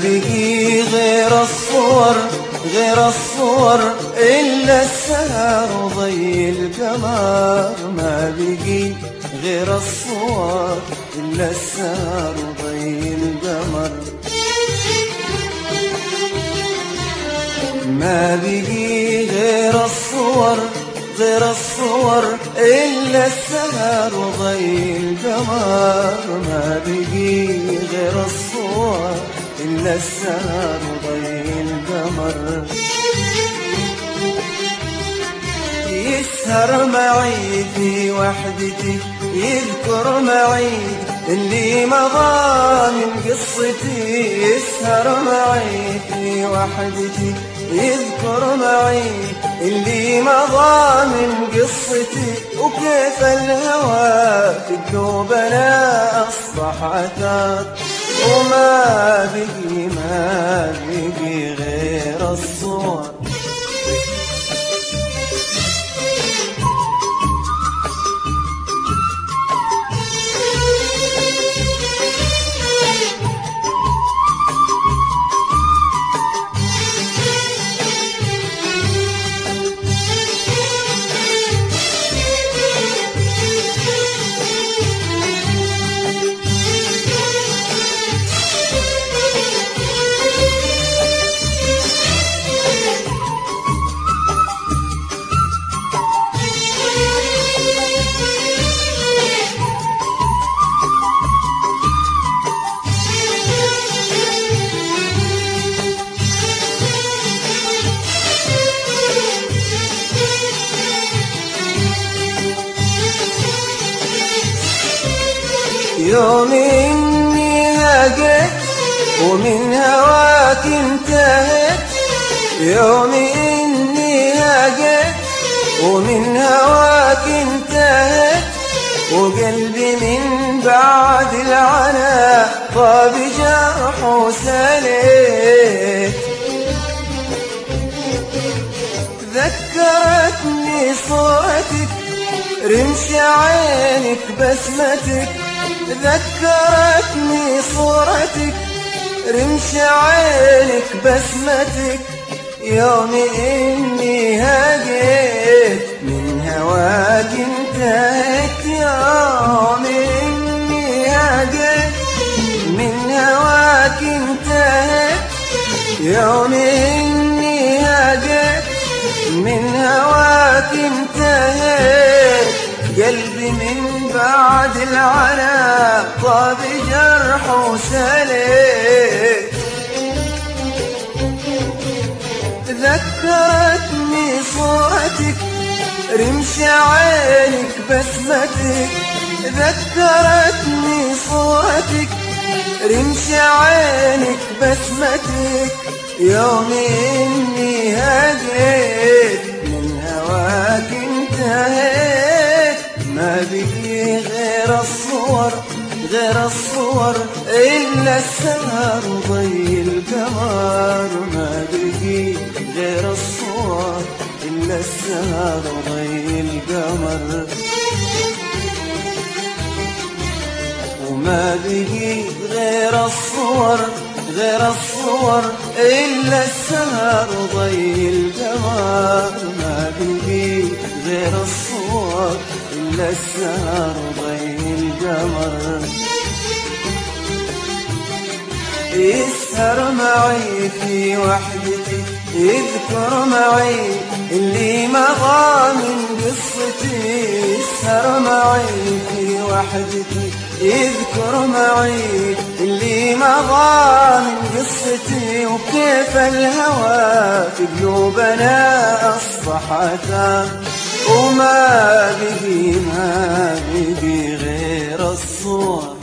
بقي غير الصور غير الصور إلا السهر وضي القمر. ما بقي غير الصور إلا السهر وضي القمر. ما بقي غير الصور غير الصور إلا السهر وضي القمر. ما بقي غير الصور إلا السهر وضي القمر. يسهر معي في وحدتي يذكر معي اللي مضى من قصتي. يسهر معي في وحدتي يذكر معي اللي مضى من قصتي. وكيف الهوى في قلوبنا أصبح عثار. وما بقي غير الصور. يوم إني هاجت ومن هواك انتهت. يوم إني هاجت ومن هواك انتهت. وقلبي من بعد العنا طاب جرح وسلت. ذكرتني صورتك رمش عينك بسمتك. ذكرتني صورتك رمش عينك بسمتك. يوم إني هاجت من هواك انتهت. يوم إني هاجت من هواك انتهت. يوم إني هاجت من هواك انتهت. قلبي من بعد العنا طاب جرح وسلت. ذكرتني صورتك رمش عينك بسمتك. ذكرتني صورتك رمش عينك بسمتك. يوم إني هاجت من هواك انتهت. ما بقي غير الصور غير الصور إلا السهر وضي القمر. ما بقي غير الصور إلا السهر وضي القمر. وما بقي غير الصور غير الصور إلا السهر وضي القمر. ما بقي غير الصور إلا السهر وضي القمر. يسهر معي في وحدتي يذكر معي اللي مضى من قصتي. يسهر معي في وحدتي يذكر معي اللي مضى من قصتي. وكيف الهوى في قلوبنا أصبح عثار. وما بقي غير الصور.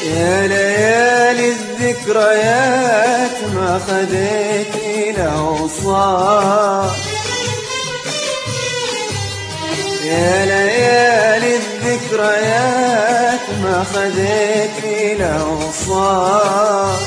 يا ليالي الذكريات ما خديتي له صار، يا ليالي الذكريات ما خديتي له صار.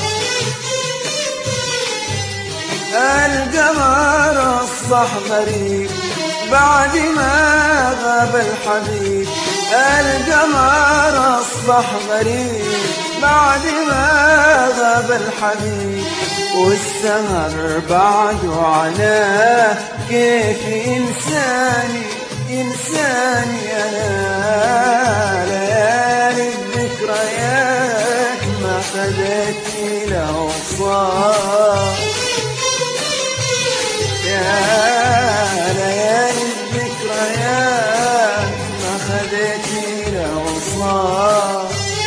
القمر أصبح غريب بعد ما غاب الحبيب، القمر أصبح غريب بعد ما غاب الحبيب، والسهر بعده عناه كيف إنساني إنساني أنا. ليالي الذكريات ما خدتني له صار، يا ليالي الذكريات ما خدتني له صار.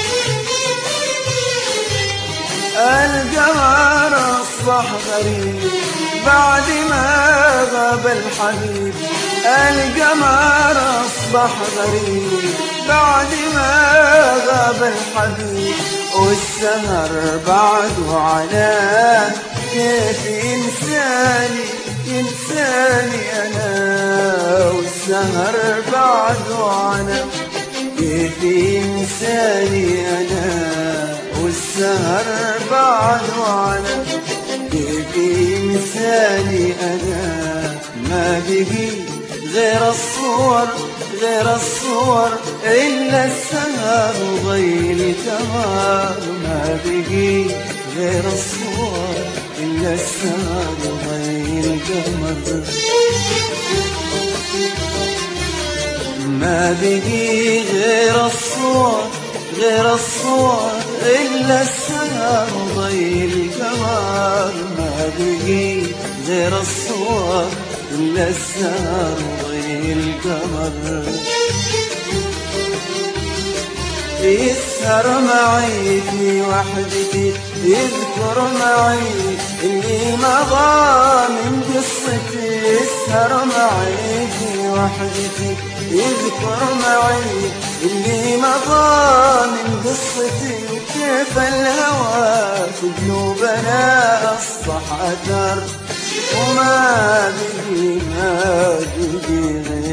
القمر أصبح غريب بعد ما غاب الحبيب، القمر أصبح غريب بعد ما غاب الحبيب، والسهر بعده عناه كيف إنساني إنساني أنا، والسهر بعده عناه كيف إنساني أنا، والسهر بعده عناه كيف إنساني أنا. ما بقي غير الصور غير الصور إلا السهر وغير القمر، ما بقي غير الصور إلا السهر وغير القمر، ما بقي غير الصور غير الصور إلا السهر وغير القمر، ما بقي غير الصور إلا السهر وغير القمر. يسهر معي في وحدتي يذكر معي اللي مضى من قصتي، يسهر معي في وحدتي يذكر معي اللي مضى من قصتي، وكيف الهوى في قلوبنا أصبح أثر، وما بقي ما بقي غير